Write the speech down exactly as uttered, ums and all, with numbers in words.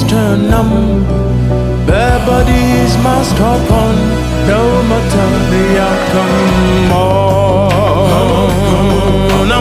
turn numb. Bare bodies must hop on, no matter the outcome. Oh, no